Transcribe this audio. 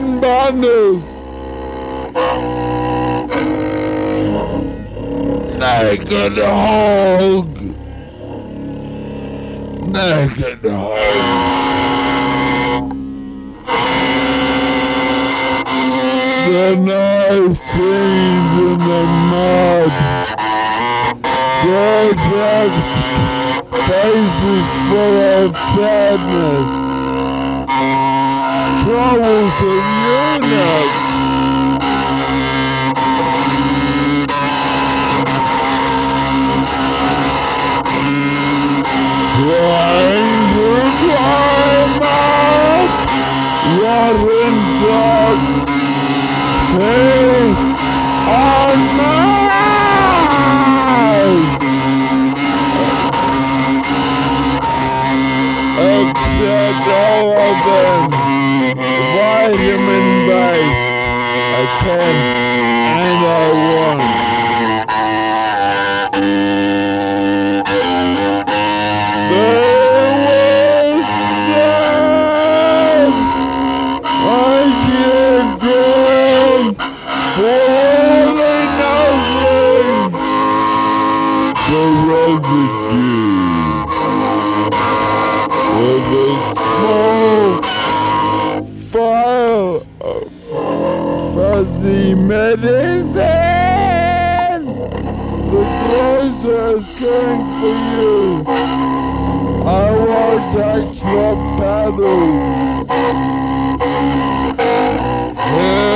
10 bundles. Naked hog. Naked hog. The night scenes in the mud. Project faces full of sadness. Troublesome eunuchs. Trying to climb out. Rotten dogs. Hey, on Mars! Except all of them. Vitamin base. I can and I want. The residue of a small file of fuzzy medicine. The grocer's going for you. I won't touch your paddle.